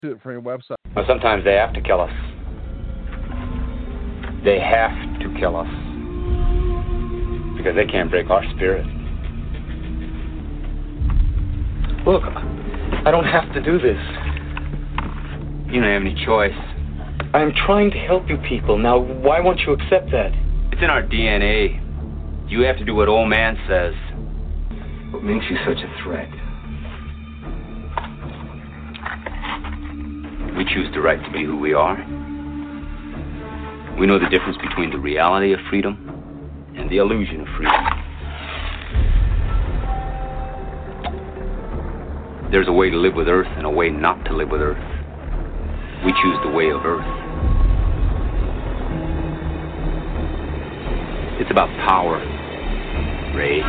to it from your website. Well, sometimes they have to kill us. They have to kill us because they can't break our spirit. Look, I don't have to do this. You don't have any choice. I'm trying to help you people. Now, why won't you accept that? It's in our DNA. You have to do what old man says. What makes you such a threat? We choose the right to be who we are. We know the difference between the reality of freedom and the illusion of freedom. There's a way to live with Earth and a way not to live with Earth. We choose the way of Earth. It's about power, Ray.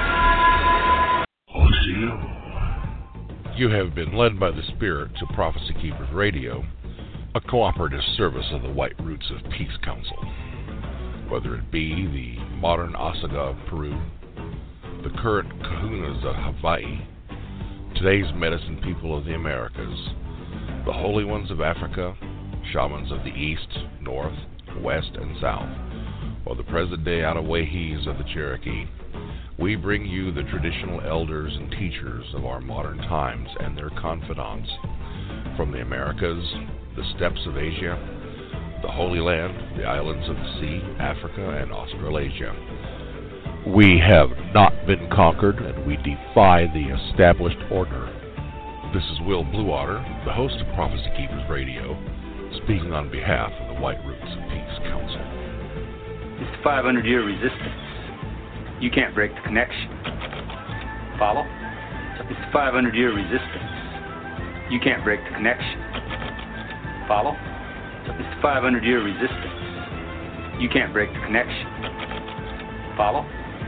You have been led by the Spirit to Prophecy Keepers Radio, a cooperative service of the White Roots of Peace Council. Whether it be the modern Osaga of Peru, the current Kahunas of Hawaii, today's medicine people of the Americas, the Holy Ones of Africa, shamans of the East, North, West, and South, or the present-day Atawahis of the Cherokee, we bring you the traditional elders and teachers of our modern times and their confidants from the Americas, the steppes of Asia, the Holy Land, the islands of the sea, Africa, and Australasia. We have not been conquered, and we defy the established order. This is Will Bluewater, the host of Prophecy Keepers Radio, speaking on behalf of the White Roots of Peace Council. It's the 500-year resistance. You can't break the connection. Follow? It's the 500-year resistance. You can't break the connection. Follow? It's the 500-year resistance. You can't break the connection. Follow?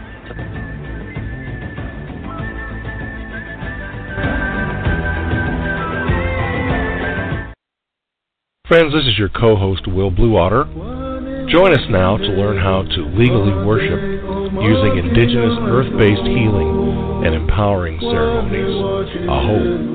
Friends, this is your co-host, Will Bluewater. Join us now to learn how to legally worship using indigenous earth-based healing and empowering ceremonies. Aho.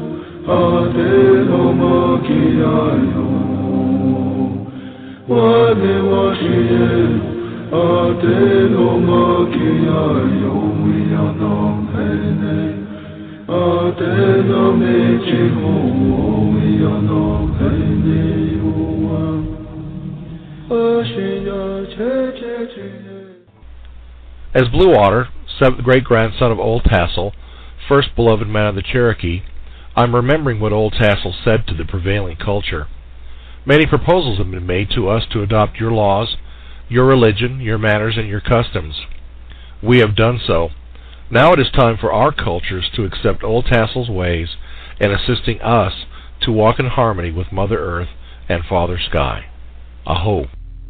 As Bluewater, seventh great-grandson of Old Tassel, first beloved man of the Cherokee, I'm remembering what Old Tassel said to the prevailing culture. Many proposals have been made to us to adopt your laws, your religion, your manners, and your customs. We have done so. Now it is time for our cultures to accept Old Tassel's ways and assisting us to walk in harmony with Mother Earth and Father Sky. Aho.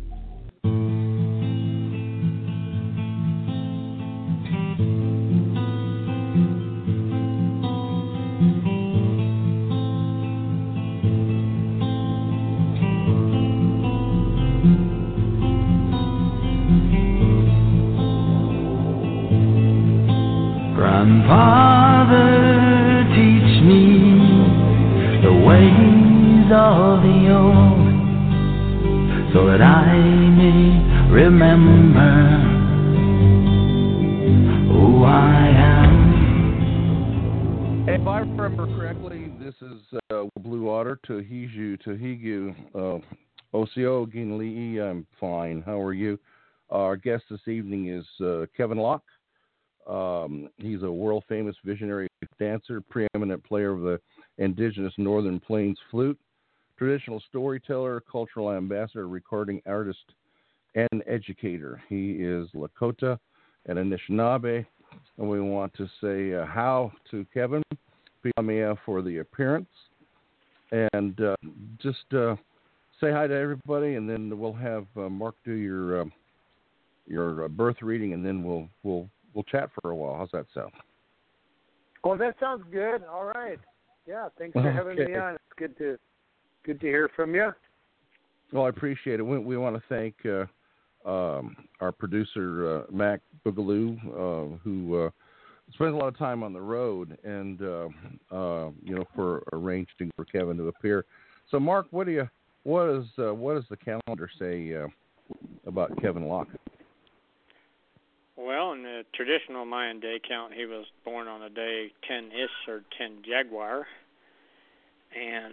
Grandfather, teach me the ways of the old, so that I may remember who I am. If I remember correctly, this is Bluewater, Tohigu, Osio, Ginli'i. I'm fine. How are you? Our guest this evening is Kevin Locke. He's a world-famous visionary dancer, preeminent player of the indigenous Northern Plains flute, traditional storyteller, cultural ambassador, recording artist, and educator. He is Lakota and Anishinaabe, and we want to say how to Kevin for the appearance. And just say hi to everybody, and then we'll have Mark do your birth reading, and then we'll chat for a while. How's that sound? Well, that sounds good. All right. Yeah, thanks for having me on. It's good to hear from you. Well, I appreciate it. We want to thank our producer, Mac Boogaloo, who spends a lot of time on the road, and for arranging for Kevin to appear. So, Mark, what does the calendar say about Kevin Locke? Well, in the traditional Mayan day count, he was born on a day 10-ish or 10 Jaguar, and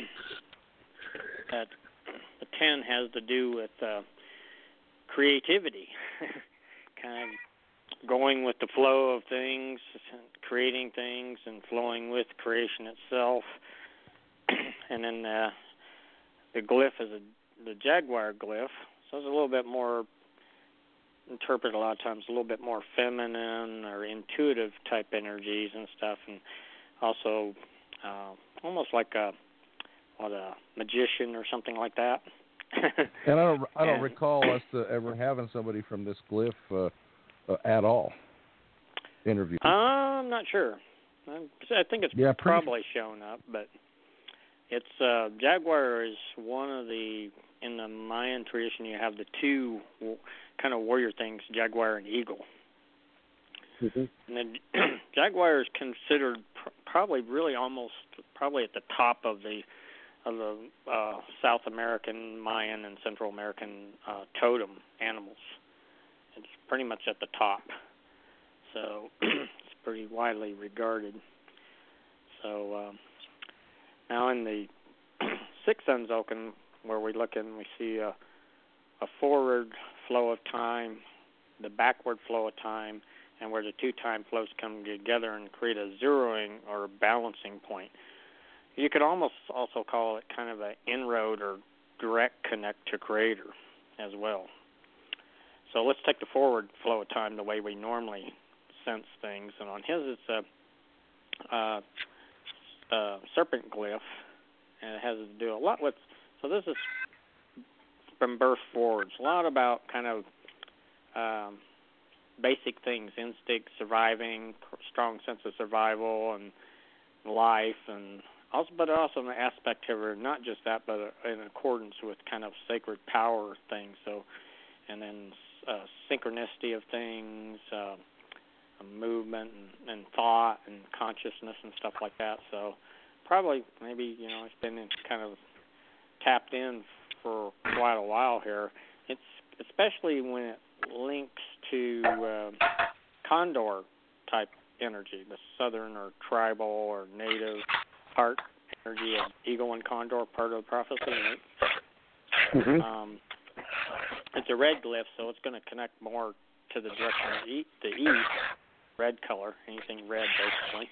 that the 10 has to do with creativity, kind of going with the flow of things, creating things, and flowing with creation itself. And then the glyph is the Jaguar glyph, so it's a little bit more interpreted a lot of times, a little bit more feminine or intuitive type energies and stuff, and also almost like a magician or something like that. And I don't recall us ever having somebody from this glyph at all interviewed. I'm not sure. I think it's probably shown up, but it's Jaguar is one of the, in the Mayan tradition, you have the two kind of warrior things, Jaguar and Eagle. Mm-hmm. And the Jaguar is considered probably at the top of the South American, Mayan, and Central American totem animals. It's pretty much at the top. So it's pretty widely regarded. So now in the Six Suns Oaken, where we look and we see a forward flow of time, the backward flow of time, and where the two time flows come together and create a zeroing or a balancing point. You could almost also call it kind of an inroad or direct connect to Creator as well. So let's take the forward flow of time the way we normally sense things. And on his, it's a serpent glyph, and it has to do a lot with, so this is from birth forwards, a lot about kind of basic things, instinct, surviving, strong sense of survival and life, and also, but also an aspect of her, not just that, but in accordance with kind of sacred power things. So, and then synchronicity of things, movement and thought and consciousness and stuff like that. So, probably maybe it's been kind of tapped in for quite a while here. It's especially when it links to condor type energy, the southern or tribal or native part energy of eagle and condor, part of the prophecy. Right? Mm-hmm. It's a red glyph, so it's going to connect more to the direction of the east, red color, anything red basically.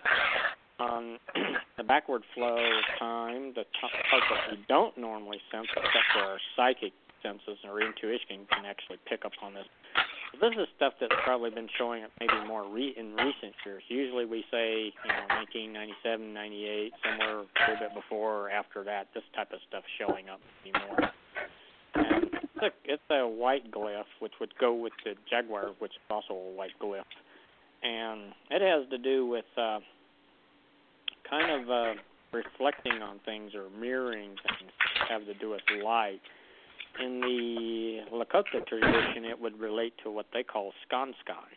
The backward flow of time, the part that we don't normally sense, except for our psychic senses or intuition, can actually pick up on this. So this is stuff that's probably been showing up maybe more in recent years. Usually we say, 1997, 98, somewhere a little bit before or after that, this type of stuff showing up anymore. And it's a white glyph, which would go with the Jaguar, which is also a white glyph. And it has to do with kind of reflecting on things or mirroring things that have to do with light. In the Lakota tradition, it would relate to what they call skan.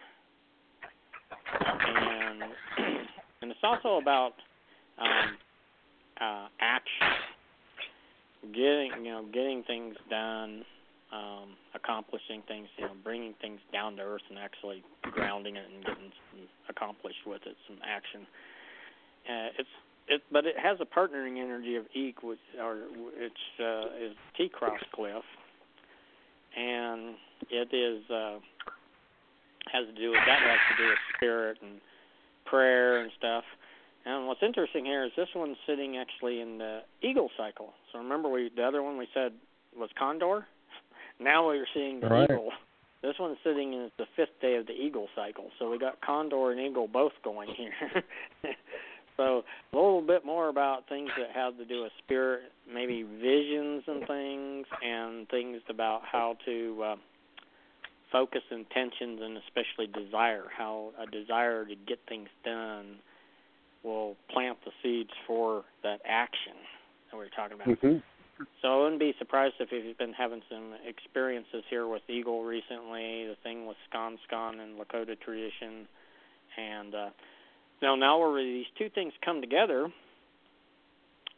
And it's also about action, getting things done, accomplishing things, bringing things down to earth and actually grounding it and getting some accomplished with it, some action. But it has a partnering energy of Eek, which is T-cross glyph, and it has to do with spirit and prayer and stuff. And what's interesting here is this one's sitting actually in the eagle cycle. So remember, the other one we said was condor. Now we're seeing the eagle. This one's sitting in the 5th day of the eagle cycle. So we got condor and eagle both going here. So a little bit more about things that have to do with spirit, maybe visions and things about how to focus intentions and especially desire, how a desire to get things done will plant the seeds for that action that we're talking about. Mm-hmm. So I wouldn't be surprised if you've been having some experiences here with eagle recently, the thing with skan and Lakota tradition, and now where these two things come together,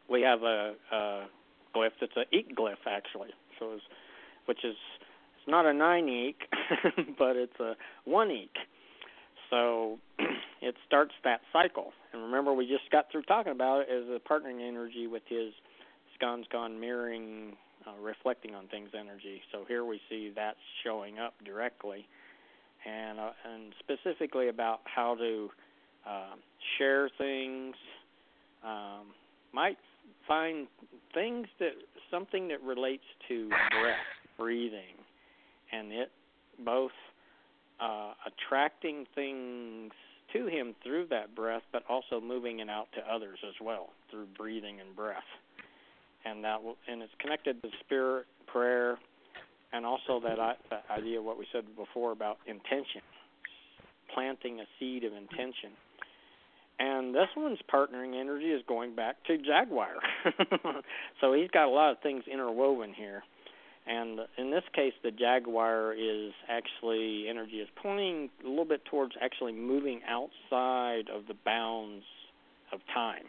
we have a glyph that's an eek glyph, actually. So which is, it's not a 9 eek, but it's a 1 eek. So it starts that cycle. And remember, we just got through talking about it as a partnering energy with his Scon's mirroring, reflecting on things energy. So here we see that showing up directly, and specifically about how to share things. Might find something that relates to breath, breathing, and it both attracting things to him through that breath, but also moving it out to others as well through breathing and breath. And it's connected to spirit, prayer, and also that idea of what we said before about intention, planting a seed of intention. And this one's partnering energy is going back to Jaguar. So he's got a lot of things interwoven here. And in this case, the Jaguar is actually, energy is pointing a little bit towards actually moving outside of the bounds of time.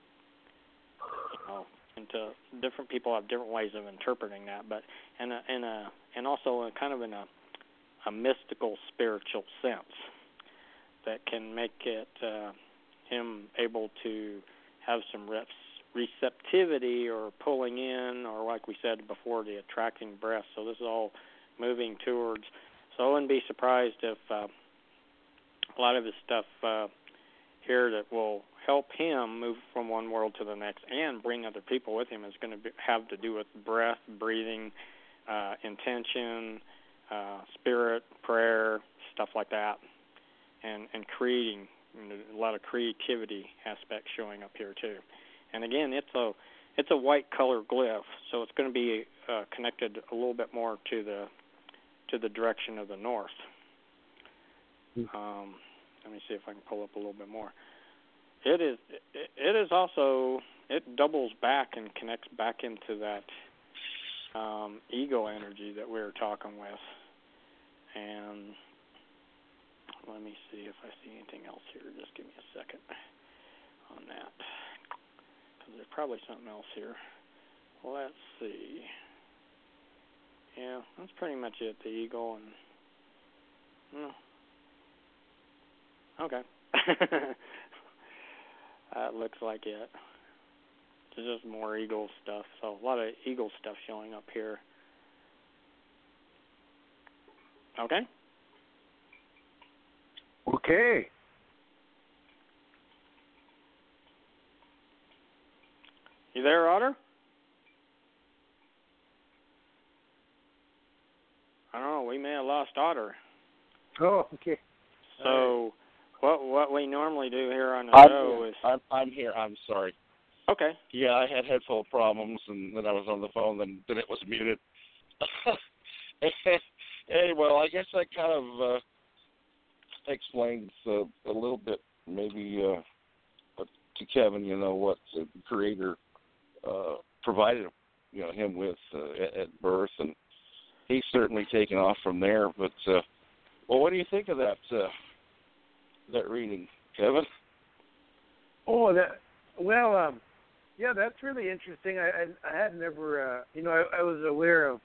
Into different people have different ways of interpreting that, but and also in a mystical spiritual sense that can make it him able to have some receptivity or pulling in, or like we said before, the attracting breath. So this is all moving towards. So I wouldn't be surprised if a lot of his stuff here that will help him move from one world to the next and bring other people with him is going to have to do with breath, breathing, intention, spirit, prayer, stuff like that, and creating. A lot of creativity aspects showing up here too. And again, it's a white color glyph, so it's going to be connected a little bit more to the direction of the north. Let me see if I can pull up a little bit more. It is also, it doubles back and connects back into that ego energy that we were talking with. And let me see if I see anything else here. Just give me a second on that, because there's probably something else here. Let's see. Yeah, that's pretty much it. The ego and okay. That looks like it. It's just more eagle stuff. So a lot of eagle stuff showing up here. Okay. Okay. You there, Otter? I don't know. We may have lost Otter. Oh, okay. So, what we normally do here on the show is... I'm here. I'm sorry. Okay. Yeah, I had headphone problems, and then I was on the phone, then it was muted. Hey, well, I guess that kind of explains a little bit, maybe, to Kevin, what the Creator provided, him with at birth, and he's certainly taken off from there. But, well, what do you think of that reading, Kevin? Oh, yeah, that's really interesting. I had never, I was aware of,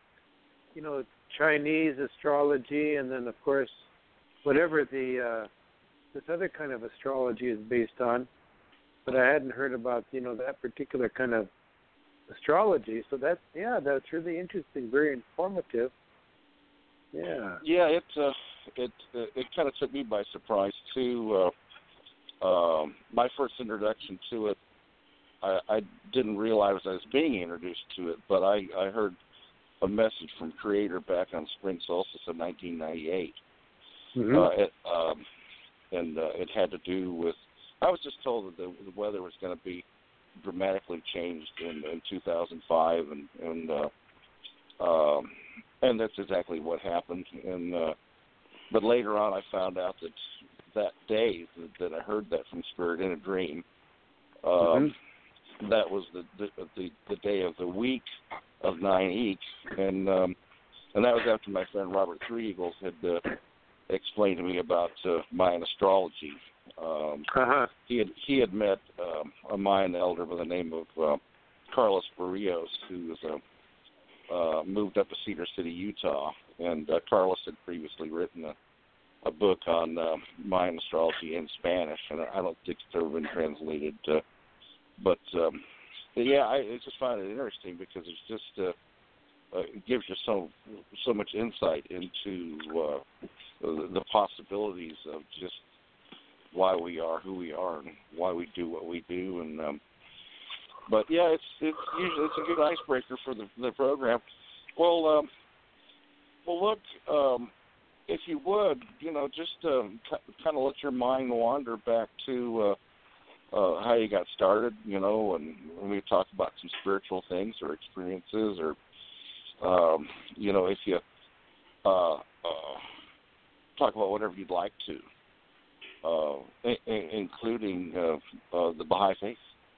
Chinese astrology, and then, of course, whatever this other kind of astrology is based on, but I hadn't heard about, that particular kind of astrology. So that's really interesting, very informative. Yeah. Yeah, it kind of took me by surprise too. My first introduction to it, I didn't realize I was being introduced to it, but I heard a message from Creator back on spring solstice of 1998. Mm-hmm. It had to do with, I was just told that the weather was going to be dramatically changed in 2005, and that's exactly what happened. But later on, I found out that day that I heard that from Spirit in a dream, that was the day of the week of 9 Eek, and that was after my friend Robert Three Eagles had explained to me about Mayan astrology. He had met a Mayan elder by the name of Carlos Barrios, who was moved up to Cedar City, Utah, and Carlos had previously written a book on Mayan astrology in Spanish, and I don't think it's ever been translated. But I just find it interesting because it's just it gives you so much insight into the possibilities of just why we are who we are and why we do what we do. And but yeah, it's usually a good icebreaker for the program. Well, look, if you would, just kind of let your mind wander back to how you got started, and we talk about some spiritual things or experiences, or if you talk about whatever you'd like to, including the Baha'i faith.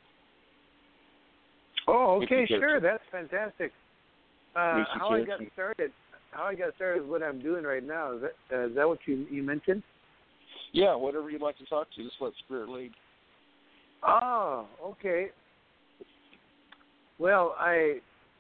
Oh, okay, sure, that's fantastic. How I got started is what I'm doing right now. Is that what you mentioned? Yeah, whatever you'd like to talk to, just let Spirit lead. Oh, okay. Well, I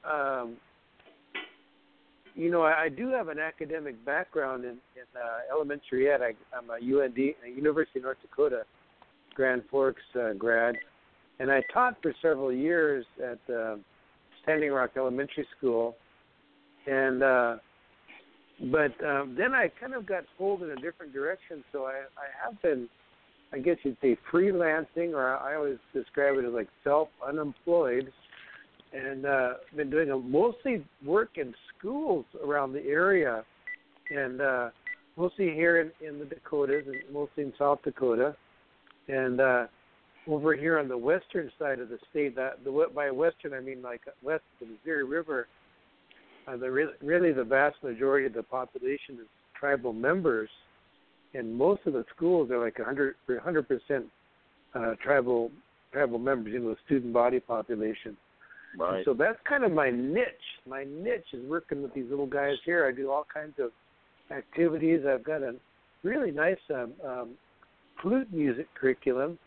do have an academic background in elementary ed. I'm a UND, University of North Dakota, Grand Forks grad, and I taught for several years at Standing Rock Elementary School, and but then I kind of got pulled in a different direction. So I have been, I guess you'd say, freelancing, or I always describe it as like self-unemployed, and been doing mostly work in schools around the area, and mostly here in the Dakotas and mostly in South Dakota, and over here on the western side of the state. By western I mean like west of the Missouri River. Really the vast majority of the population is tribal members, and most of the schools are like 100% tribal members, the student body population. Right. So that's kind of my niche. My niche is working with these little guys here. I do all kinds of activities. I've got a really nice flute music curriculum.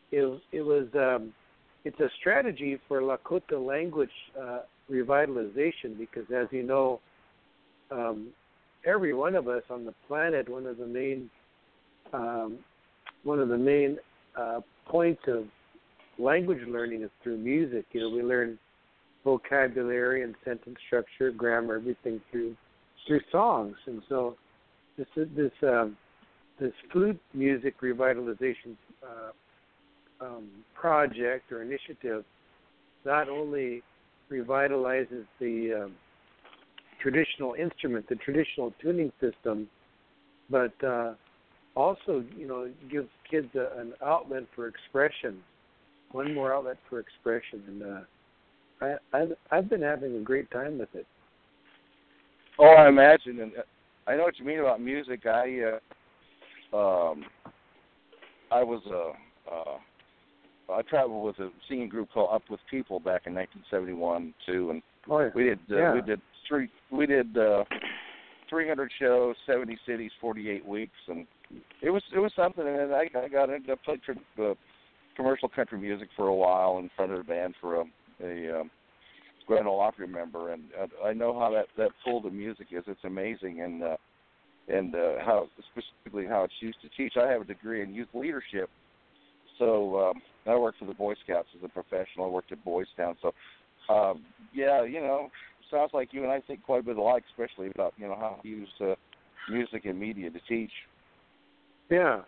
It's a strategy for Lakota language revitalization, because, as you know, every one of us on the planet, one of the main points of language learning is through music. We learn vocabulary and sentence structure, grammar, everything through songs. And so this flute music revitalization project or initiative not only revitalizes the traditional instrument, the traditional tuning system, but also, gives kids an outlet for expression, one more outlet for expression, and I've been having a great time with it. Oh, I imagine, and I know what you mean about music. I traveled with a singing group called Up With People back in 1971 too, and we did 300 shows, 70 cities, 48 weeks, and it was something. And I played commercial country music for a while in front of the band for a Grand Ole Opry member, and I know how that pull to music is. It's amazing, and how specifically how it's used to teach. I have a degree in youth leadership. So I worked for the Boy Scouts as a professional. I worked at Boys Town. So, sounds like you and I think quite a bit alike, especially about, how to use music and media to teach. Yeah.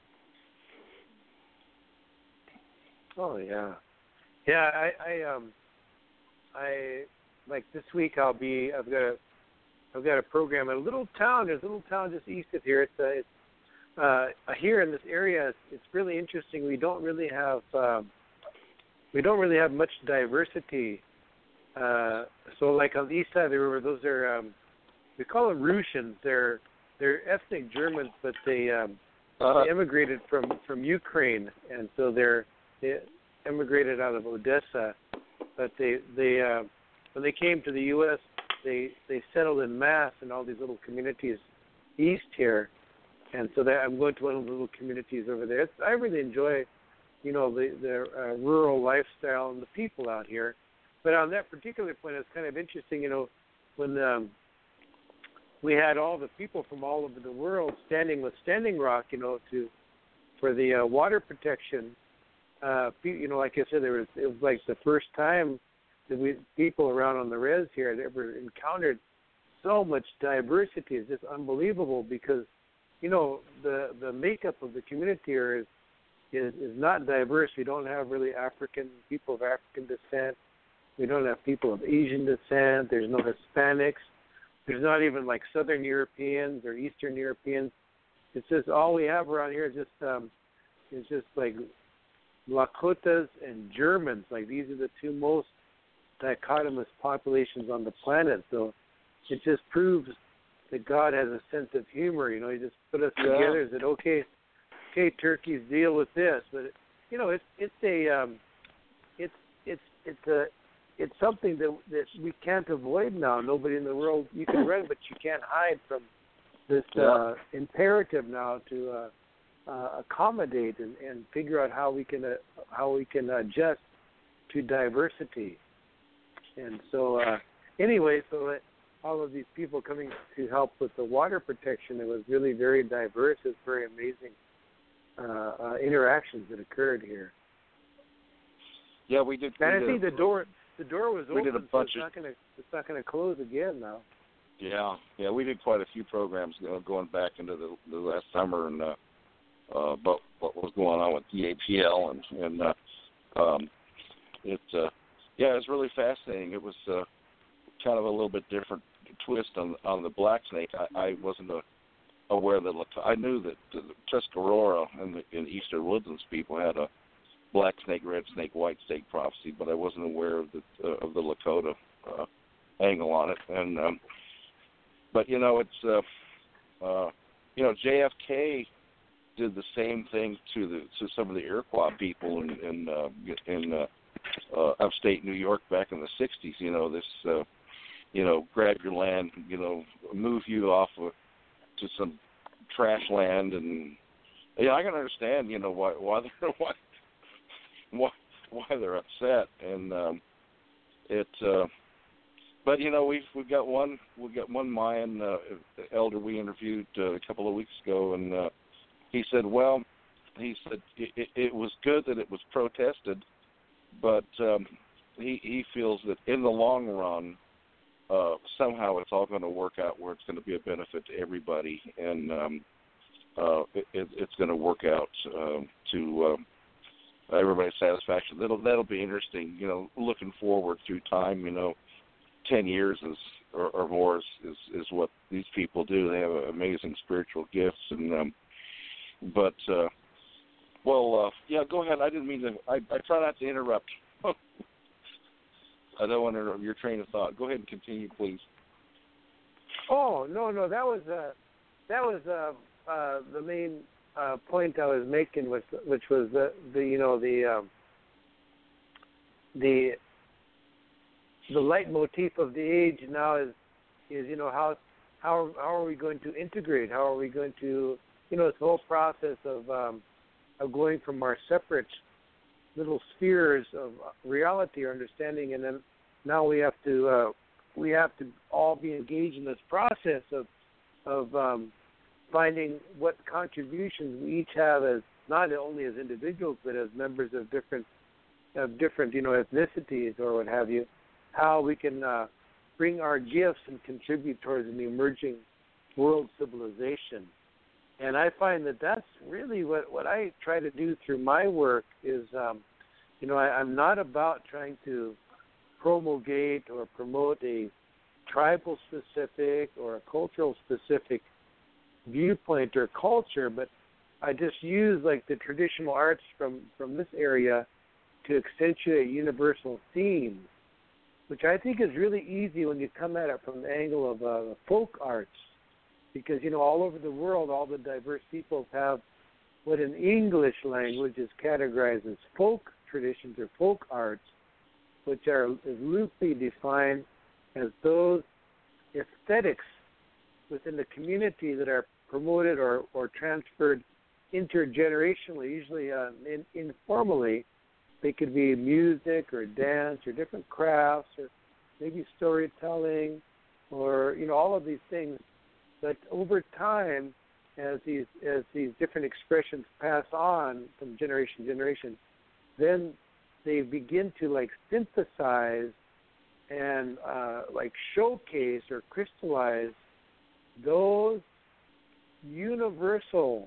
Oh, yeah. Yeah, I like this week I've got a program in a little town. There's a little town just east of here. It's here in this area, it's really interesting. We don't really have much diversity. So, like on the east side of the river, those are we call them Russians. They're ethnic Germans, but they immigrated from Ukraine, and so they immigrated out of Odessa. But they when they came to the U.S., they settled en masse in all these little communities east here. And so that I'm going to one of the little communities over there. I really enjoy, the rural lifestyle and the people out here. But on that particular point, it's kind of interesting, when we had all the people from all over the world standing with Standing Rock, for the water protection. Like I said, it was like the first time that people around on the res here had ever encountered so much diversity. It's just unbelievable because, the makeup of the community here is not diverse. We don't have really people of African descent. We don't have people of Asian descent. There's no Hispanics. There's not even like Southern Europeans or Eastern Europeans. It's just all we have around here is just like Lakotas and Germans. Like these are the two most dichotomous populations on the planet. So it just proves that God has a sense of humor. He just put us together and said, okay, turkeys, deal with this. But it's something that we can't avoid now. Nobody in the world, you can run, but you can't hide from this imperative now to accommodate and figure out how we can adjust to diversity. And so all of these people coming to help with the water protection, it was really very diverse. It's very amazing interactions that occurred here. Yeah, we did. And I think the door was open. We did a bunch it's not going to close again now. Yeah, we did quite a few programs going back into the last summer and about what was going on with DAPL and it's really fascinating. It was kind of a little bit different twist on the black snake. I wasn't aware that I knew that the Tuscarora and Eastern Woodlands people had a black snake, red snake, white snake prophecy, but I wasn't aware of the Lakota angle on it. And but it's JFK did the same thing to some of the Iroquois people in upstate New York back in the 60s. This grab your land, move you off to some trash land, and I can understand why they're upset, and but we've got one Mayan elder we interviewed a couple of weeks ago, and he said it was good that it was protested, but he feels that in the long run somehow it's all going to work out where it's going to be a benefit to everybody, and it's going to work out to everybody's satisfaction. That'll be interesting. Looking forward through time. 10 years or more is what these people do. They have amazing spiritual gifts, and go ahead. I didn't mean to. I try not to interrupt. I don't want to interrupt your train of thought. Go ahead and continue, please. Oh no, that was the main point I was making, which was the leitmotif of the age now is how are we going to integrate? How are we going to this whole process of going from our separate little spheres of reality or understanding, and then now we have to all be engaged in this process of finding what contributions we each have as not only as individuals but as members of different ethnicities or what have you, how we can bring our gifts and contribute towards an emerging world civilization. And I find that that's really what I try to do through my work is, I'm not about trying to promulgate or promote a tribal specific or a cultural specific viewpoint or culture, but I just use like the traditional arts from this area to accentuate universal themes, which I think is really easy when you come at it from the angle of folk arts. Because, all over the world, all the diverse peoples have what in English language is categorized as folk traditions or folk arts, which are loosely defined as those aesthetics within the community that are promoted or transferred intergenerationally, usually informally. They could be music or dance or different crafts or maybe storytelling or, all of these things. But over time, as these different expressions pass on from generation to generation, then they begin to synthesize and showcase or crystallize those universalisms,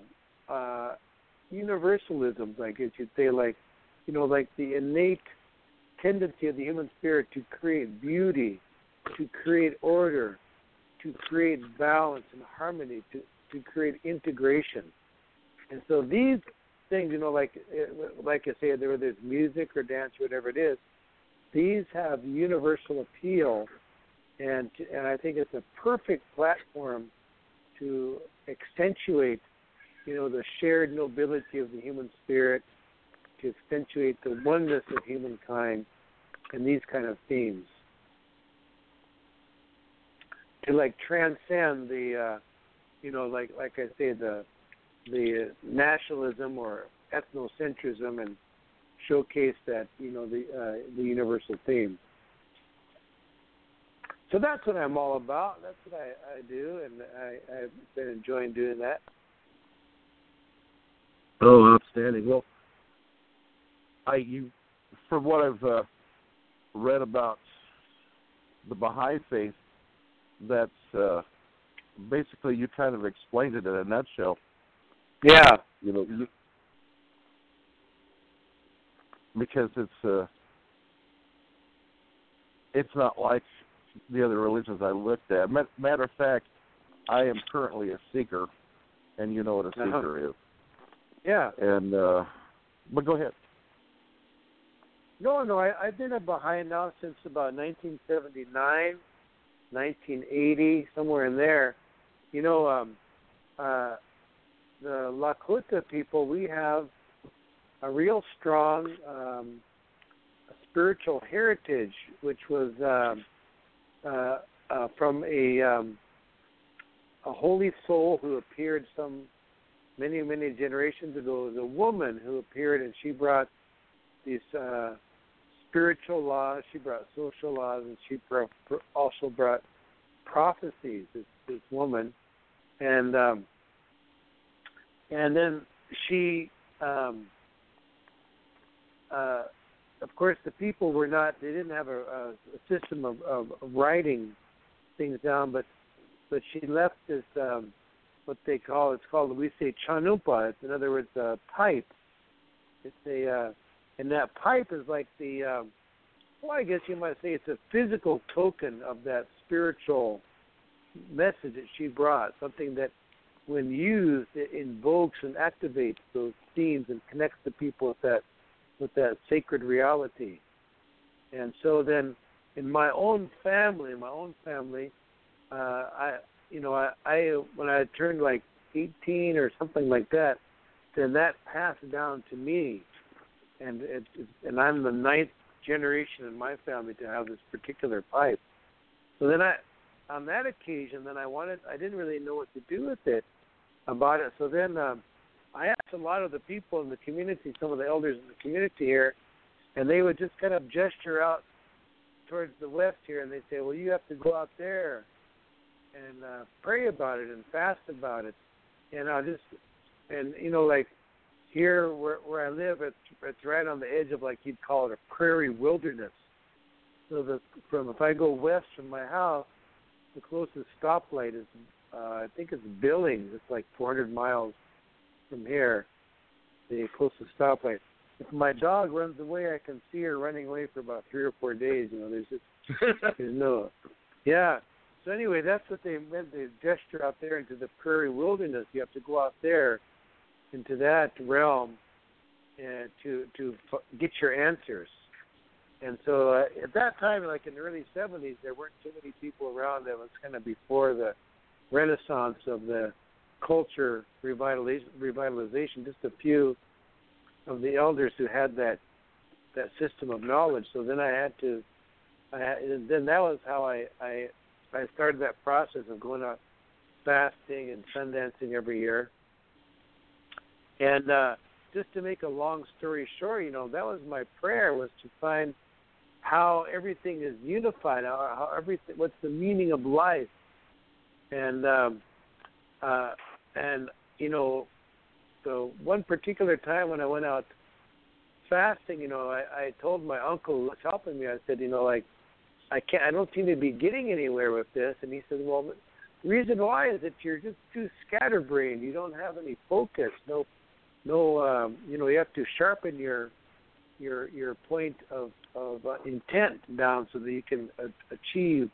as you'd say, the innate tendency of the human spirit to create beauty, to create order, to create balance and harmony, to create integration. And so these things, like I say, whether it's music or dance or whatever it is, these have universal appeal, and I think it's a perfect platform to accentuate, the shared nobility of the human spirit, to accentuate the oneness of humankind, and these kind of themes. To transcend the, like I say, the nationalism or ethnocentrism, and showcase that, the universal theme. So that's what I'm all about. That's what I do, and I've been enjoying doing that. Oh, outstanding. Well, from what I've read about the Baha'i faith, that's basically you kind of explained it in a nutshell. Yeah. Because it's not like the other religions I looked at. Matter of fact, I am currently a seeker, and you know what a seeker is. Yeah. And but go ahead. No, I've been a Baha'i now since about 1979, 1980, somewhere in there. The Lakota people, we have a real strong spiritual heritage, which was from a holy soul who appeared many generations ago. It was a woman who appeared, and she brought these spiritual laws. She brought social laws, and she also brought prophecies. This woman, and then she. Of course, the people they didn't have a system of writing things down, but she left this, what they call, we say chanumpa. It's, in other words, a pipe. It's and that pipe is like the, I guess you might say it's a physical token of that spiritual message that she brought, something that when used, it invokes and activates those themes and connects the people with that sacred reality. And so then in my own family, I when I turned 18 or something like that, then that passed down to me. And I'm the 9th generation in my family to have this particular pipe. So then on that occasion, I didn't really know what to do with it about it. So then I asked a lot of the people in the community, some of the elders in the community here, and they would just kind of gesture out towards the west here, and they'd say, well, you have to go out there and pray about it and fast about it. And here where I live, it's right on the edge of, you'd call it a prairie wilderness. So if I go west from my house, the closest stoplight is, I think it's Billings. It's 400 miles from here, the closest stoplight. If my dog runs away, I can see her running away for about 3 or 4 days. There's no, yeah. So anyway, that's what they meant. They gesture out there into the prairie wilderness. You have to go out there into that realm and to get your answers. And so at that time, in the early 70s, there weren't too many people around. That was kind of before the renaissance of the culture revitalization. Just a few of the elders who had that system of knowledge. So then then that was how I started that process of going out fasting and sun dancing every year. And just to make a long story short, that was my prayer, was to find how everything is unified, how everything, what's the meaning of life. And so one particular time when I went out fasting, I told my uncle who was helping me, I said, I don't seem to be getting anywhere with this. And he said, well, the reason why is that you're just too scatterbrained. You don't have any focus. No, you have to sharpen your point of intent down so that you can achieve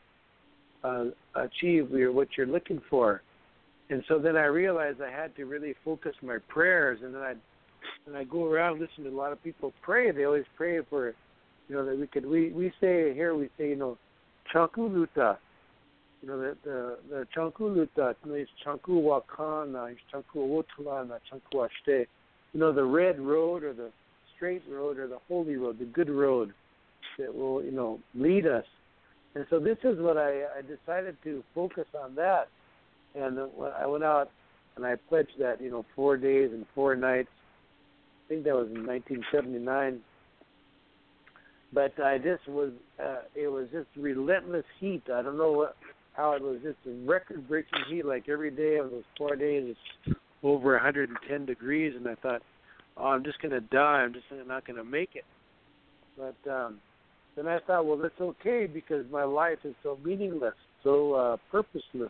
what you're looking for. And so then I realized I had to really focus my prayers. And then I go around listening to a lot of people pray. They always pray for, that we say here, Chanku Luta. The Chanku Luta, it's Chanku Wakana, it's Chanku Wotulana, Chanku Ashte. The red road or the straight road or the holy road, the good road that will, lead us. And so this is what I decided to focus on that. And I went out and I pledged that, 4 days and 4 nights. I think that was in 1979. But I just was, it was just relentless heat. I don't know how it was, just a record-breaking heat. Like every day of those 4 days, it's over 110 degrees. And I thought, I'm just going to die. I'm just not going to make it. But then I thought, well, that's okay because my life is so meaningless, so purposeless.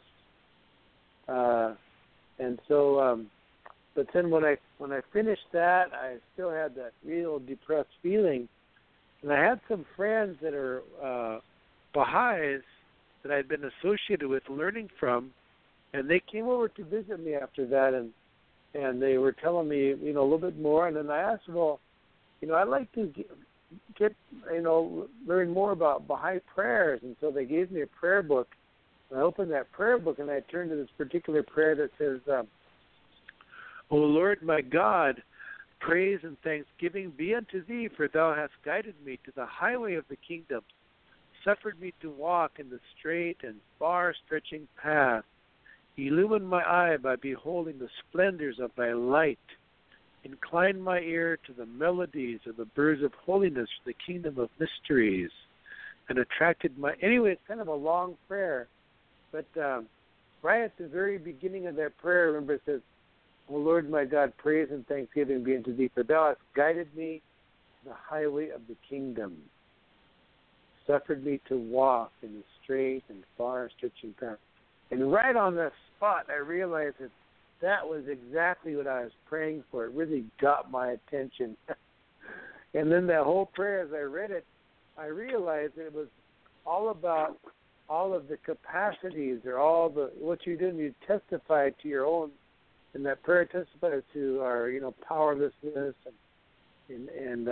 And so, but then when I finished that, I still had that real depressed feeling. And I had some friends that are Baha'is that I'd been associated with, learning from, and they came over to visit me after that, and they were telling me, a little bit more. And then I asked, well, I'd like to get learn more about Baha'i prayers. And so they gave me a prayer book. I opened that prayer book and I turned to this particular prayer that says, O Lord my God, praise and thanksgiving be unto thee, for thou hast guided me to the highway of the kingdom, suffered me to walk in the straight and far-stretching path, illumine my eye by beholding the splendors of thy light, incline my ear to the melodies of the birds of holiness for the kingdom of mysteries, and attracted my... Anyway, it's kind of a long prayer, but right at the very beginning of that prayer, remember it says, O Lord my God, praise and thanksgiving be unto thee, for thou hast guided me to the highway of the kingdom, suffered me to walk in the straight and far-stretching path. And right on the spot, I realized that was exactly what I was praying for. It really got my attention. And then that whole prayer, as I read it, I realized it was all about all of the capacities, or all the what you did. You testified to your own, and that prayer testified to our, powerlessness and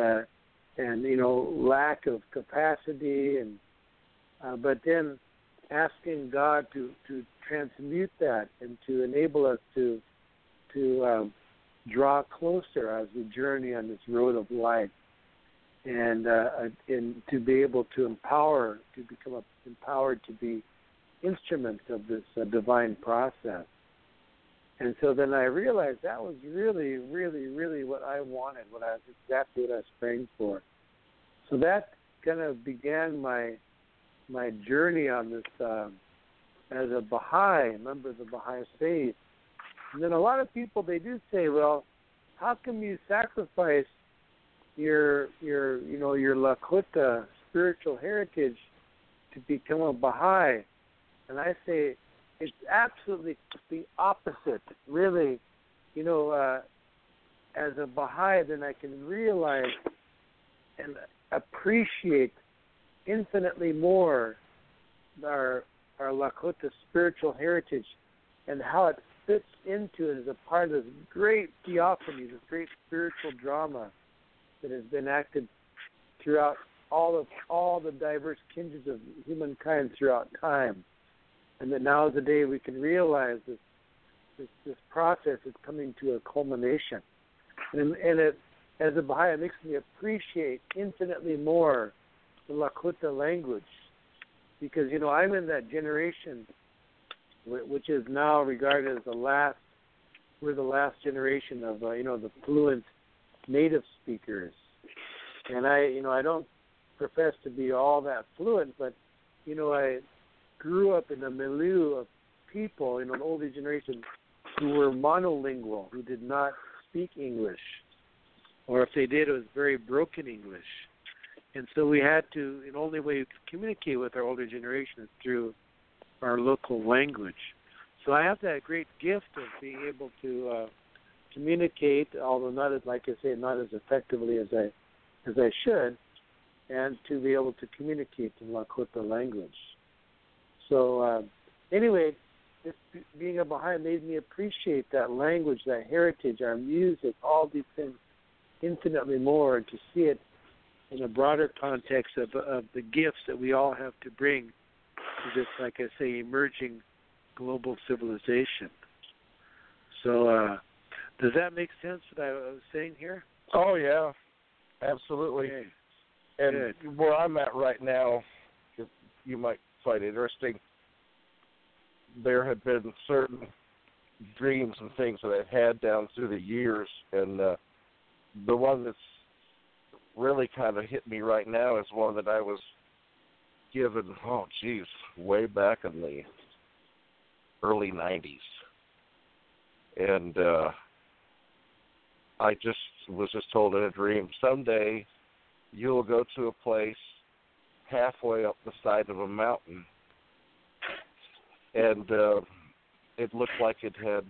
lack of capacity, and but then asking God to transmute that and to enable us to draw closer as we journey on this road of life, and to be able to become empowered to be instruments of this divine process. And so then I realized that was really, really, really what I wanted, exactly what I was praying for. So that kind of began my journey on this as a Baha'i, member of the Baha'i faith. And then a lot of people, they do say, well, how come you sacrifice your Lakota spiritual heritage to become a Baha'i? And I say, it's absolutely the opposite. Really, as a Baha'i, then I can realize and appreciate infinitely more our Lakota spiritual heritage and how it fits into it as a part of this great theophany, this great spiritual drama that has been acted throughout all the diverse kindreds of humankind throughout time. And that now is the day we can realize this process is coming to a culmination. And it, as a Baha'i, it makes me appreciate infinitely more the Lakota language. Because, I'm in that generation which is now regarded as we're the last generation of the fluent native speakers. And I don't profess to be all that fluent, but I grew up in a milieu of people, an older generation, who were monolingual, who did not speak English, or if they did, it was very broken English. And so we had to, the only way we could communicate with our older generation is through our local language. So I have that great gift of being able to communicate, although not as, like I say, not as effectively as I should, and to be able to communicate in Lakota language. So anyway, this being a Baha'i made me appreciate that language, that heritage, our music, all these things infinitely more, and to see it in a broader context of the gifts that we all have to bring to this, like I say, emerging global civilization. So does that make sense what I was saying here? Oh, yeah, absolutely. Okay. And Good. Where I'm at right now, you might find interesting, there have been certain dreams and things that I've had down through the years, and the one that's really kind of hit me right now is one that I was given, way back in the early 90s. And I was told in a dream, someday you'll go to a place halfway up the side of a mountain, and it looked like it had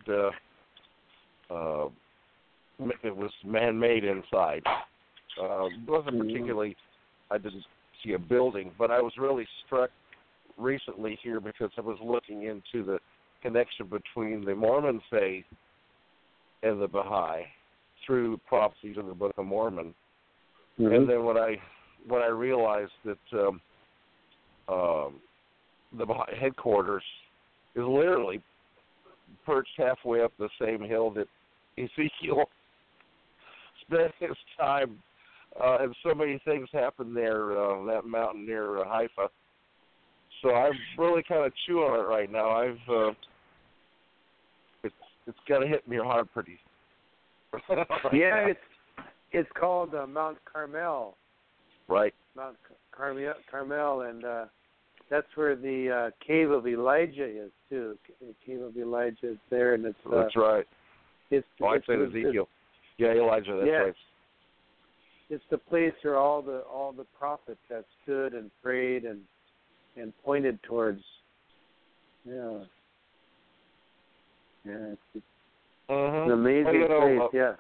it was man-made inside. It wasn't particularly, I didn't see a building, but I was really struck recently here because I was looking into the connection between the Mormon faith and the Baha'i through prophecies in the Book of Mormon. Mm-hmm. And then when I realized that the Baha'i headquarters is literally perched halfway up the same hill that Ezekiel spent his time, and so many things happened there, that mountain near Haifa. So I'm really kind of chewing on it right now. It's got to hit me hard pretty. Yeah, it's called Mount Carmel. Right. Mount Carmel, and that's where the cave of Elijah is too. The cave of Elijah is there, and it's. That's right. I said Ezekiel. Yeah, Elijah. That's right. It's the place where all the prophets have stood and prayed and pointed towards. Yeah. Yeah. It's an amazing place. Yeah.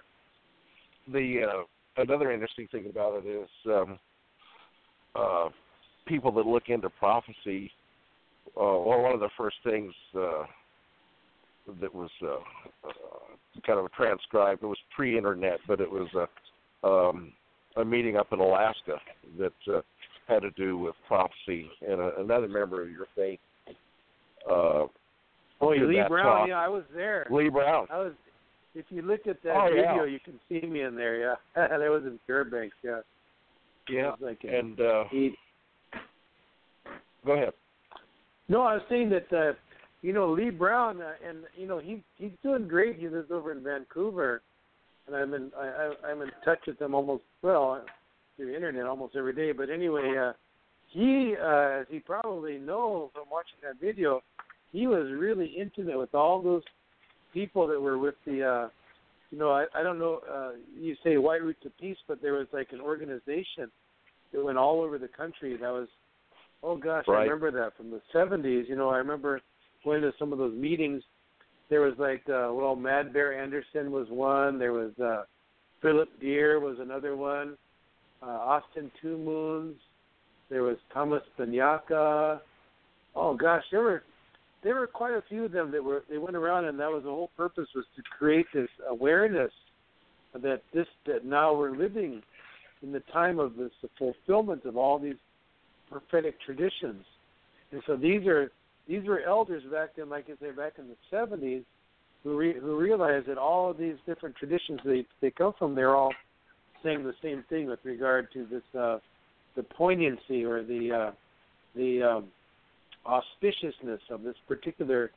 Another interesting thing about it is people that look into prophecy. One of the first things that was kind of transcribed. It was pre-internet, but it was a meeting up in Alaska that had to do with prophecy, and another member of your faith. Lee Brown. Talk. Yeah, I was there. Lee Brown. If you look at that video, you can see me in there. Yeah, that was in Fairbanks. Yeah. Yeah. Like Go ahead. No, I was saying that Lee Brown, and he's doing great. He lives over in Vancouver, and I'm in touch with him through the internet almost every day. But anyway, he, as he probably knows from watching that video, he was really intimate with all those people that were with the, I don't know, you say White Roots of Peace, but there was like an organization that went all over the country. That was, right. I remember that from the 70s. I remember going to some of those meetings. There was like, Mad Bear Anderson was one. There was Philip Deere was another one. Austin Two Moons. There was Thomas Banyaka. Oh gosh, there were quite a few of them they went around, and that was the whole purpose, was to create this awareness that now we're living in the time of the fulfillment of all these prophetic traditions. And so these were elders back then, like I say, back in the 70s, who realized that all of these different traditions they come from, they're all saying the same thing with regard to this the poignancy or the auspiciousness of this particular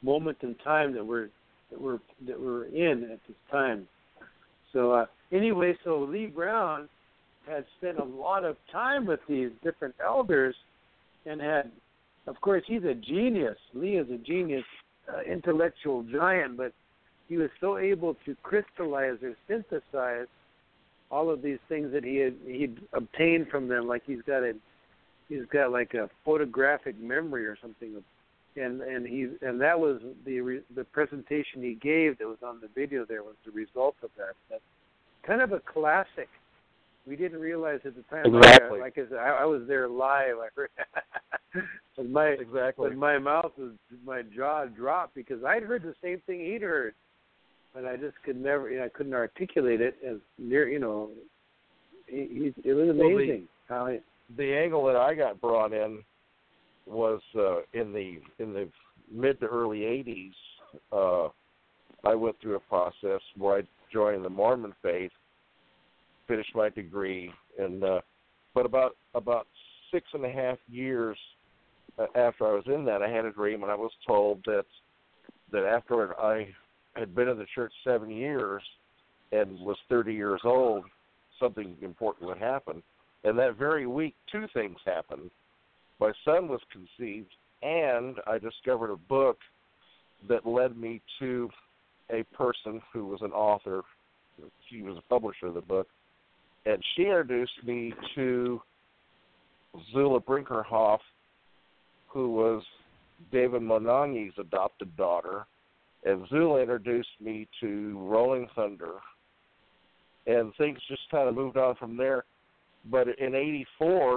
moment in time that we're in at this time. So anyway, so Lee Brown had spent a lot of time with these different elders, and had, of course, he's a genius. Lee is a genius, intellectual giant, but he was so able to crystallize or synthesize all of these things that he'd obtained from them. Like he's got like a photographic memory or something, and that was the presentation he gave that was on the video. There was the result of that. That's kind of a classic. We didn't realize at the time. Exactly. I was there live. I heard. But my mouth my jaw dropped because I'd heard the same thing he'd heard, but I just could never. I couldn't articulate it as near. It was amazing how the angle that I got brought in was in the mid to early '80s. I went through a process where I joined the Mormon faith, finished my degree, and but about 6.5 years after I was in that, I had a dream, and I was told that after I had been in the church 7 years and was 30 years old, something important would happen. And that very week, two things happened. My son was conceived, and I discovered a book that led me to a person who was an author. She was a publisher of the book, and she introduced me to Zula Brinkerhoff, who was David Monangi's adopted daughter, and Zula introduced me to Rolling Thunder, and things just kind of moved on from there. But in '84,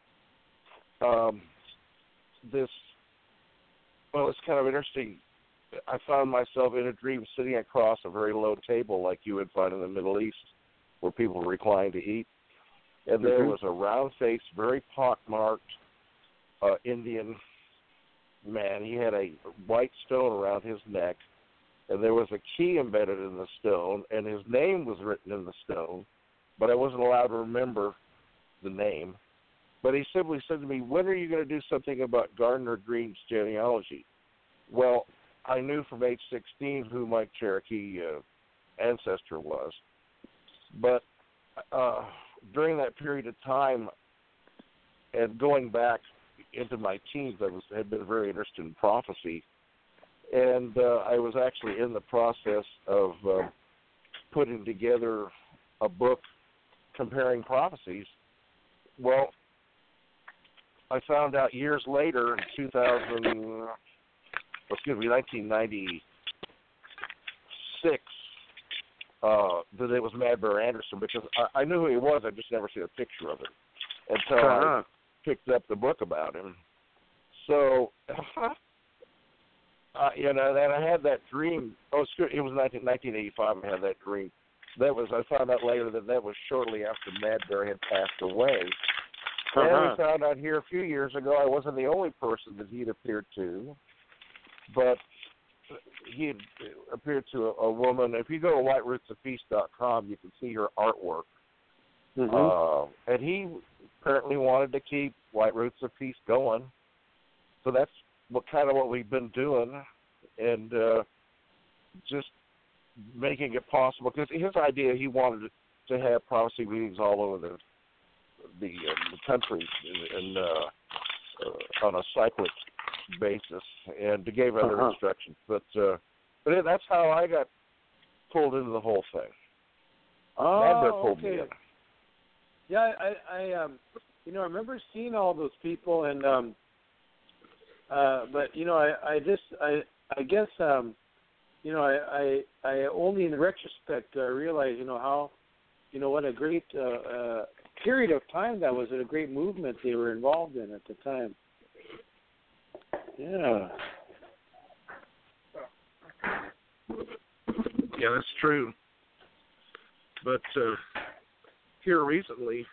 it's kind of interesting. I found myself in a dream sitting across a very low table like you would find in the Middle East, where people recline to eat. And there was a round-faced, very pockmarked Indian man. He had a white stone around his neck, and there was a key embedded in the stone, and his name was written in the stone, but I wasn't allowed to remember the name. But he simply said to me, "When are you going to do something about Gardner Green's genealogy?" Well, I knew from age 16 who my Cherokee ancestor was. But during that period of time, and going back into my teens, I had been very interested in prophecy. And I was actually in the process of putting together a book comparing prophecies. Well, I found out years later in 1996, that it was Mad Bear Anderson, because I knew who he was, I just never seen a picture of him until I picked up the book about him. So, and I had that dream. Oh, it was 1985. I had that dream. I found out later that was shortly after Mad Bear had passed away. And we found out here a few years ago I wasn't the only person that he'd appeared to, but he had appeared to a woman. If you go to whiterootsofpeace.com, you can see her artwork. And he apparently wanted to keep White Roots of Peace going. So that's what we've been doing, and just making it possible. Because his idea, he wanted to have prophecy meetings all over the country and on a cyclic basis, and to give other instructions. But that's how I got pulled into the whole thing. Mad Bear pulled me in. Yeah, I remember seeing all those people, and but I guess I only in retrospect realized how what a great period of time that was, and a great movement they were involved in at the time. Yeah. Yeah, that's true. But here recently,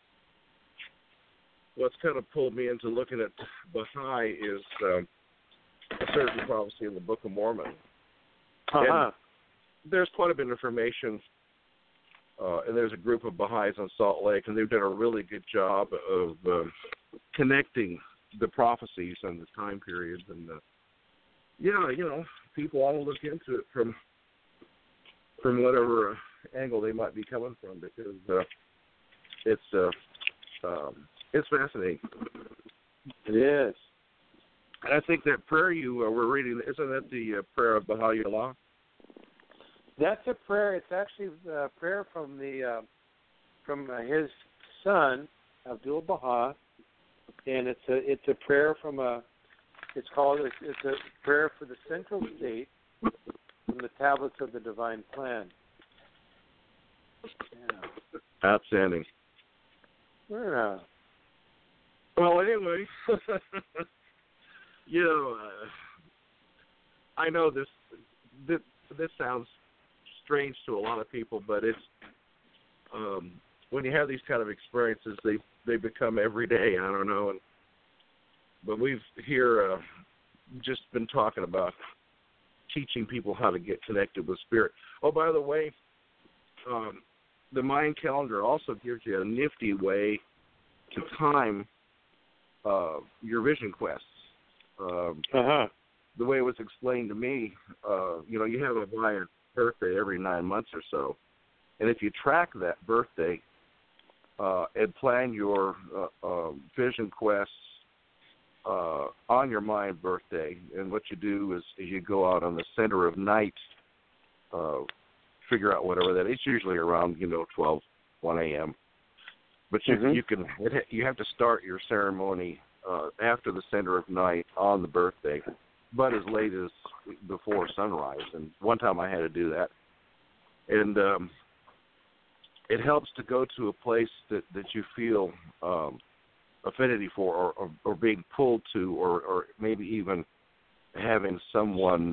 what's kind of pulled me into looking at Baha'i is a certain prophecy in the Book of Mormon. And there's quite a bit of information, and there's a group of Baha'is on Salt Lake, and they've done a really good job of connecting the prophecies and the time periods. And yeah, people ought to look into it from whatever angle they might be coming from, because it's fascinating. It is. And I think that prayer you were reading, isn't that the prayer of Baha'u'llah? That's a prayer. It's actually a prayer from his son, Abdul Baha, and it's a prayer from it's a prayer for the Central State from the Tablets of the Divine Plan. Yeah. Outstanding. Well, anyway, I know this sounds strange to a lot of people, but it's when you have these kind of experiences, they become every day. I don't know, but we've here just been talking about teaching people how to get connected with spirit. Oh, by the way, the Mayan calendar also gives you a nifty way to time your vision quests. The way it was explained to me, you have a Mayan birthday every 9 months or so, and if you track that birthday and plan your vision quests on your Mayan birthday, and what you do is you go out on the center of night, figure out whatever that is. It's usually around 12, 1 a.m. But you have to start your ceremony after the center of night on the birthday, but as late as before sunrise. And one time I had to do that, and it helps to go to a place that you feel affinity for, or being pulled to, or maybe even having someone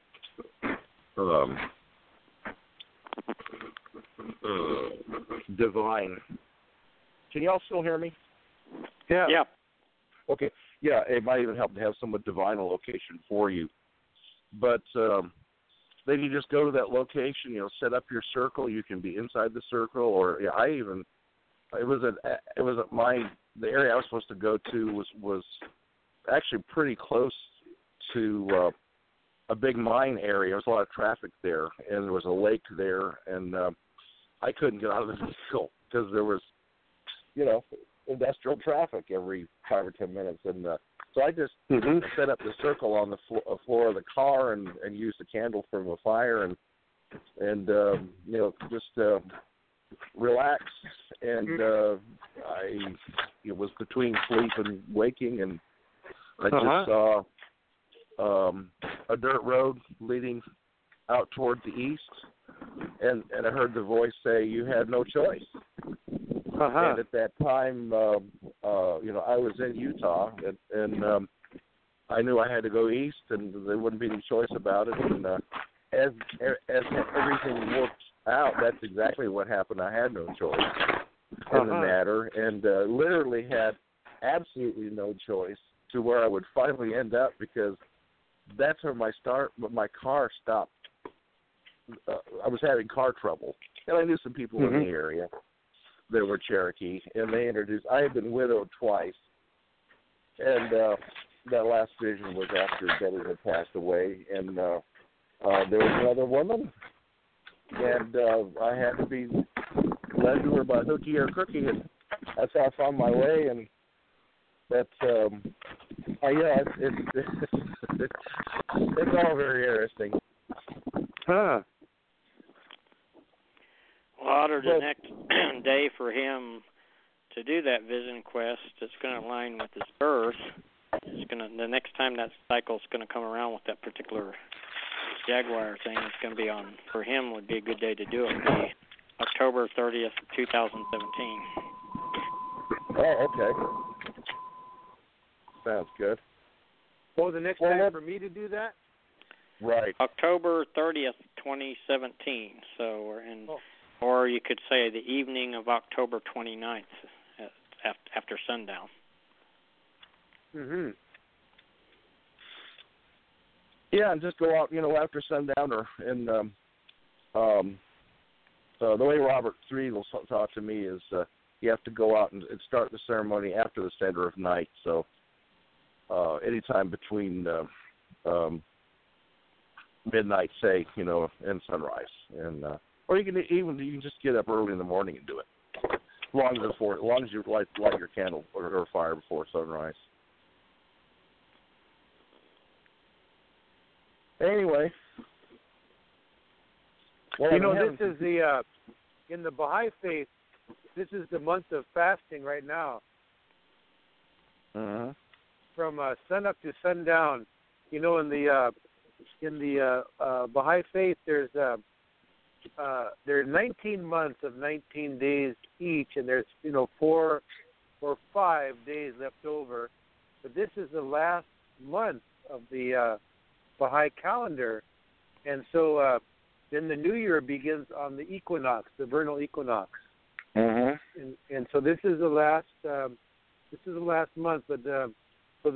divine. Can y'all still hear me? Yeah. Yeah. Okay. Yeah, it might even help to have someone divine a location for you. But then you just go to that location, set up your circle. You can be inside the circle, or the area I was supposed to go to was actually pretty close to a big mine area. There was a lot of traffic there, and there was a lake there, and I couldn't get out of the vehicle because there was, industrial traffic every 5 or 10 minutes, and so I just set up the circle on the floor of the car and used a candle from a fire and just relax. And it was between sleep and waking, and I just saw a dirt road leading out toward the east, and I heard the voice say, "You had no choice." And at that time, I was in Utah, and I knew I had to go east, and there wouldn't be any choice about it. And as everything worked out, that's exactly what happened. I had no choice in the matter, and literally had absolutely no choice to where I would finally end up, because that's where my car stopped. I was having car trouble, and I knew some people in the area that were Cherokee, and they introduced. I had been widowed twice, and that last vision was after Betty had passed away, and there was another woman, and I had to be led to her by hooky or crooky, and that's how I found my way. And that's it's all very interesting. Well, the next day for him to do that vision quest, it's going to align with his birth. The next time that cycle's going to come around with that particular Jaguar thing, it's going to be on, for him would be a good day to do it, would be October 30th, 2017. Oh, okay. Sounds good. Oh, the next time for me to do that? Right. October 30th, 2017. So we're in... Or you could say the evening of October 29th after sundown. Yeah, and just go out, after sundown, the way Robert III will talk to me is you have to go out and start the ceremony after the center of night. So anytime between midnight, say, and sunrise, and or you can just get up early in the morning and do it. As long as you light your candle or fire before sunrise. Anyway, this is the in the Baha'i faith. This is the month of fasting right now. From sun up to sundown. In the Baha'i faith, there are 19 months of 19 days each, and there's 4 or 5 days left over. But this is the last month of the Baha'i calendar, and so then the new year begins on the equinox, the vernal equinox. And so this is the last month. But so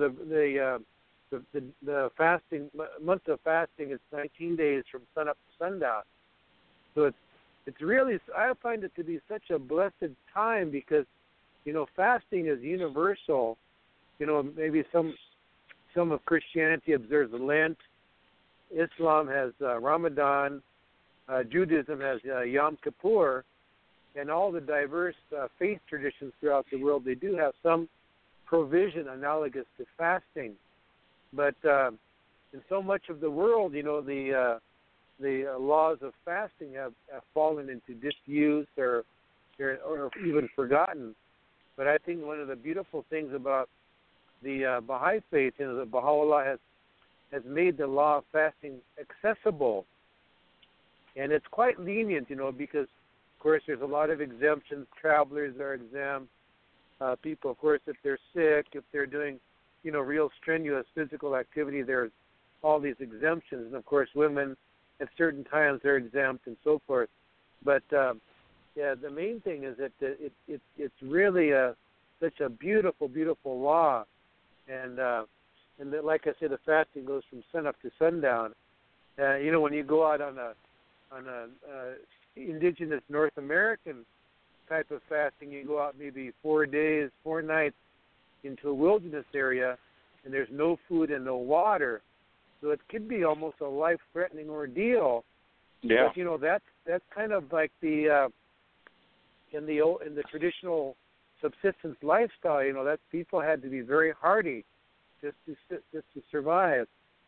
the fasting month of fasting is 19 days from sun up to sundown. So it's really, I find it to be such a blessed time because fasting is universal. Maybe some of Christianity observes Lent. Islam has Ramadan, Judaism has Yom Kippur, and all the diverse faith traditions throughout the world, they do have some provision analogous to fasting. But in so much of the world, the laws of fasting have fallen into disuse or even forgotten. But I think one of the beautiful things about the Baha'i faith is that Baha'u'llah has made the law of fasting accessible. And it's quite lenient, because, of course, there's a lot of exemptions. Travelers are exempt. People, of course, if they're sick, if they're doing, real strenuous physical activity, there's all these exemptions. And, of course, women at certain times are exempt and so forth. But, the main thing is that it's really such a beautiful, beautiful law. And like I said, the fasting goes from sun up to sundown. When you go out on a indigenous North American type of fasting, you go out maybe 4 days, 4 nights into a wilderness area, and there's no food and no water, so it could be almost a life-threatening ordeal. Yeah. But that's kind of like the in the traditional subsistence lifestyle. That people had to be very hardy just to survive.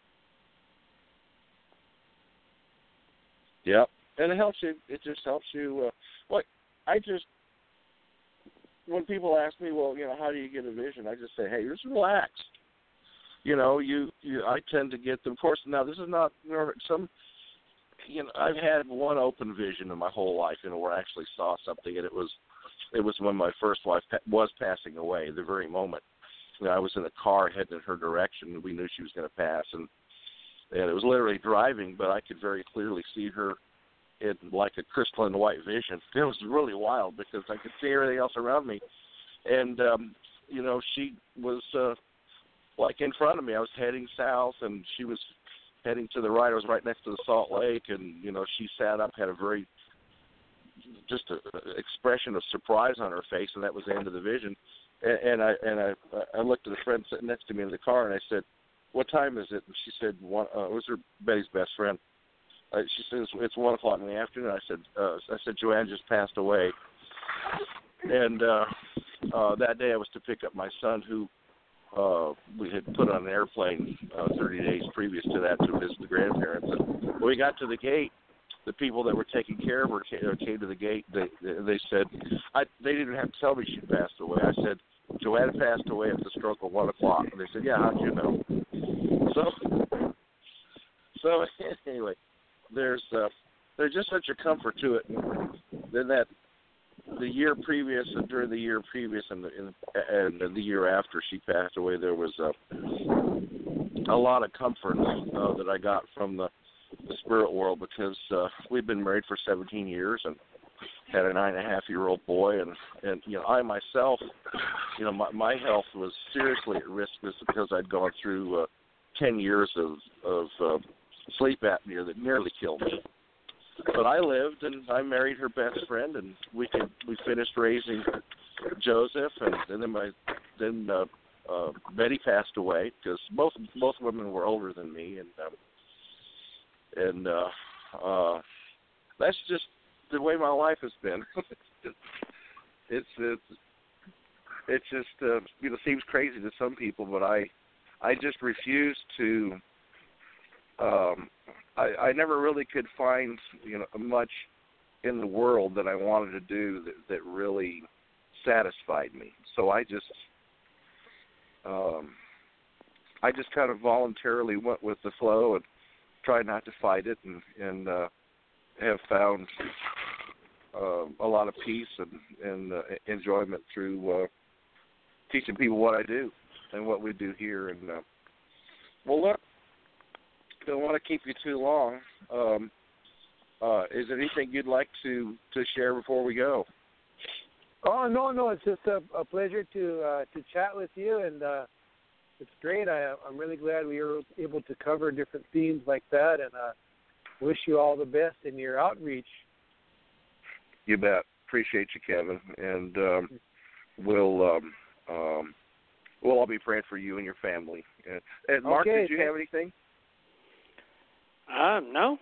Yep, and it helps you. It just helps you. When people ask me, well, how do you get a vision? I just say, hey, just relax. I tend to get them. Of course, now this is not some. I've had one open vision in my whole life, where I actually saw something, and it was when my first wife was passing away. The very moment, I was in a car heading in her direction, and we knew she was going to pass, and it was literally driving, but I could very clearly see her in like a crystalline white vision. It was really wild because I could see everything else around me, and she was like in front of me. I was heading south, and she was heading to the right. I was right next to the Salt Lake, and she sat up, had a very just an expression of surprise on her face, and that was the end of the vision. And I looked at a friend sitting next to me in the car, and I said, "What time is it?" And she said, it was her Betty's best friend. She says, "It's 1 o'clock in the afternoon." I said, "Joanne just passed away." And that day I was to pick up my son, who we had put on an airplane 30 days previous to that to visit the grandparents. And when we got to the gate, the people that were taking care of her came to the gate. They said, they didn't have to tell me she'd passed away. I said, "Joanna passed away at the stroke of 1 o'clock." And they said, "Yeah, how'd you know?" So anyway, there's just such a comfort to it. And then that the year previous and during the year previous and the year after she passed away, there was a lot of comfort that I got from the spirit world, because we've been married for 17 years and had a 9.5-year-old boy, and I myself, my health was seriously at risk just because I'd gone through 10 years of sleep apnea that nearly killed me. But I lived, and I married her best friend, and we finished raising Joseph, and then Betty passed away because both women were older than me, And that's just the way my life has been. It's just seems crazy to some people, but I just refuse to. I never really could find much in the world that I wanted to do that really satisfied me. So I just kind of voluntarily went with the flow and tried not to fight it, and have found a lot of peace and enjoyment through teaching people what I do and what we do here. And well, look, don't want to keep you too long. Is there anything you'd like to share before we go? Oh, no, it's just a pleasure to chat with you, and it's great. I'm really glad we were able to cover different themes like that, and wish you all the best in your outreach. You bet. Appreciate you, Kevin, and we'll all be praying for you and your family. And Mark, okay, did you have anything? No.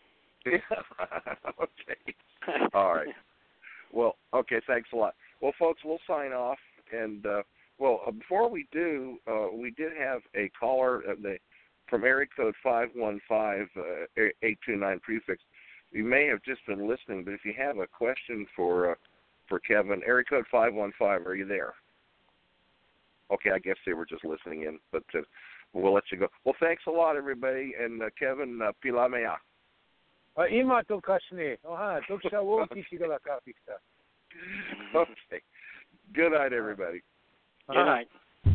Okay. All right. Well, okay, thanks a lot. Well, folks, we'll sign off. And, before we do, we did have a caller from area code 515-829 prefix. You may have just been listening, but if you have a question for Kevin, area code 515, are you there? Okay, I guess they were just listening in, but we'll let you go. Well, thanks a lot, everybody. And, Kevin, pila mea. Ima to kashne. Oha, to shawo kishiga kapikta. Okay. Good night, everybody. Good night.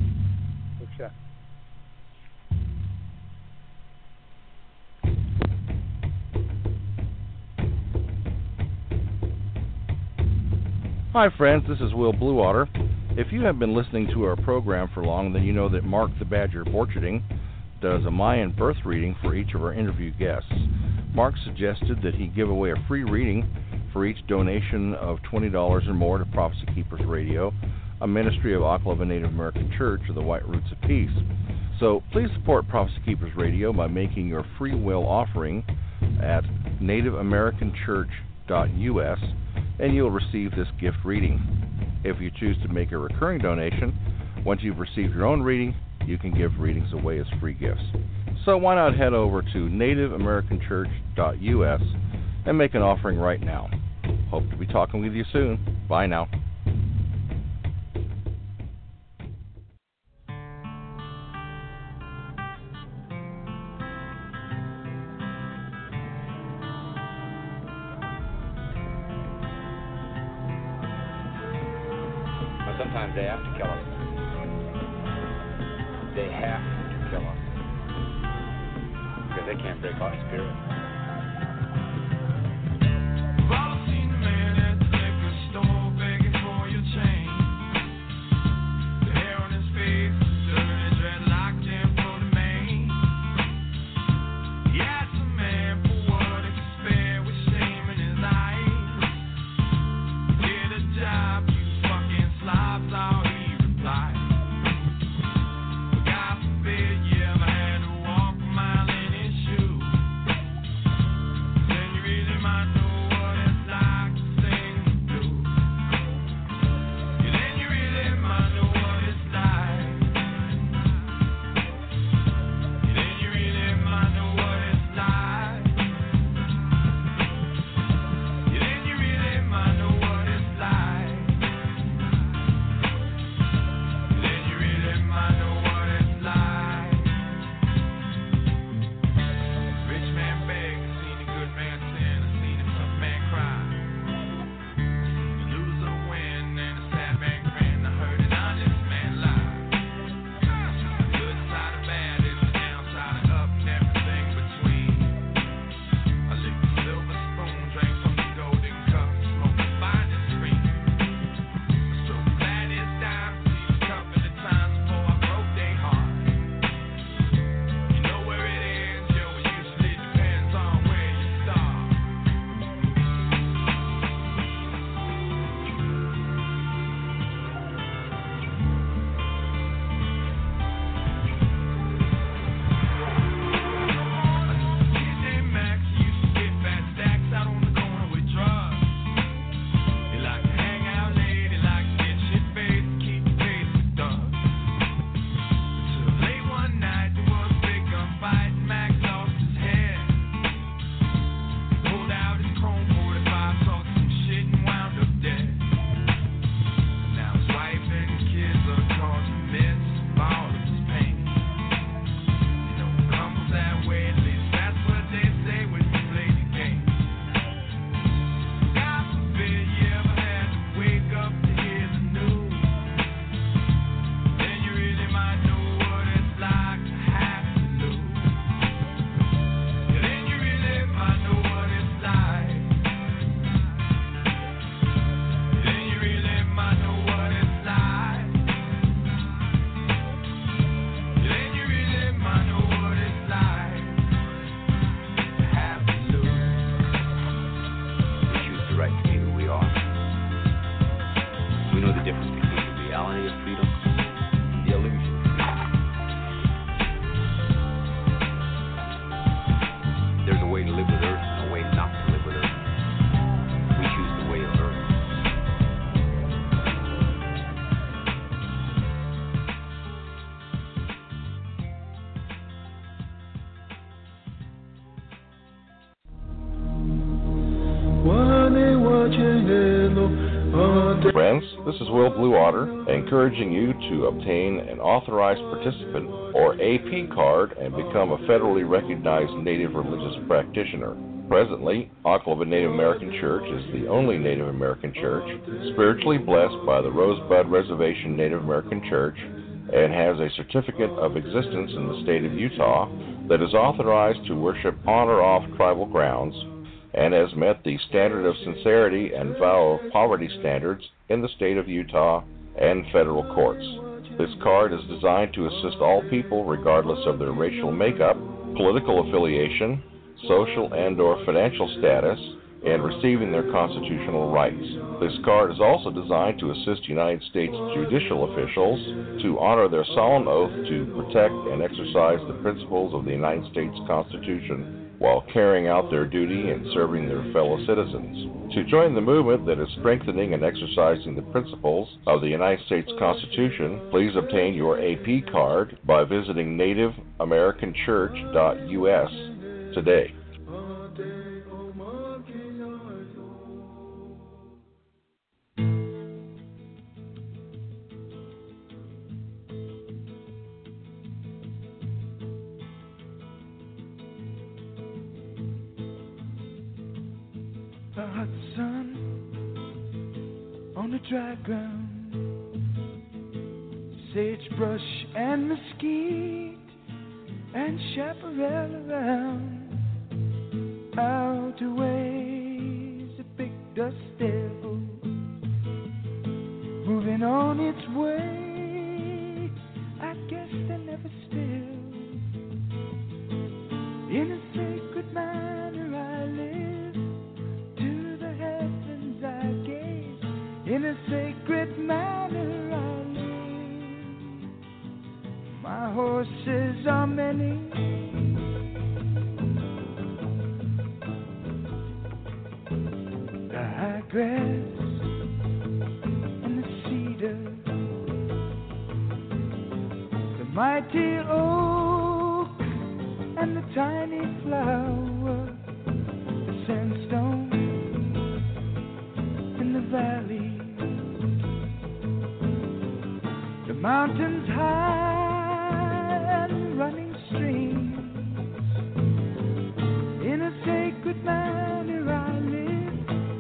Hi, friends. This is Will Bluewater. If you have been listening to our program for long, then you know that Mark the Badger Borcherding does a Mayan birth reading for each of our interview guests. Mark suggested that he give away a free reading for each donation of $20 or more to Prophecy Keepers Radio, a ministry of Oklahoma Native American Church of the White Roots of Peace. So please support Prophecy Keepers Radio by making your free will offering at nativeamericanchurch.us, and you'll receive this gift reading. If you choose to make a recurring donation, once you've received your own reading, you can give readings away as free gifts. So why not head over to nativeamericanchurch.us and make an offering right now. Hope to be talking with you soon. Bye now. Sometimes they have to kill us. They have to kill us. Because they can't break our spirit. Friends, this is Will Bluewater, encouraging you to obtain an authorized participant or AP card and become a federally recognized Native religious practitioner. Presently, Ocklawaha Native American Church is the only Native American church spiritually blessed by the Rosebud Reservation Native American Church and has a certificate of existence in the state of Utah that is authorized to worship on or off tribal grounds and has met the standard of sincerity and vow of poverty standards in the state of Utah and federal courts. This card is designed to assist all people regardless of their racial makeup, political affiliation, social and/or financial status, and receiving their constitutional rights. This card is also designed to assist United States judicial officials to honor their solemn oath to protect and exercise the principles of the United States Constitution while carrying out their duty and serving their fellow citizens. To join the movement that is strengthening and exercising the principles of the United States Constitution, please obtain your AP card by visiting nativeamericanchurch.us today. The hot sun on the dry ground, sagebrush and mesquite and chaparral around. Out the ways a big dust devil moving on its way. I guess they're never still. In a sacred manner I live, to the heavens I gaze. In a sacred manner I live. My horses are many, grass and the cedar, the mighty oak and the tiny flower, the sandstone in the valley, the mountains high and running streams. In a sacred manner I live,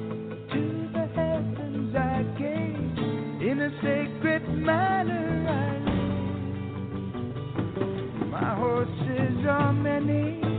in a sacred manner I live. My horses are many,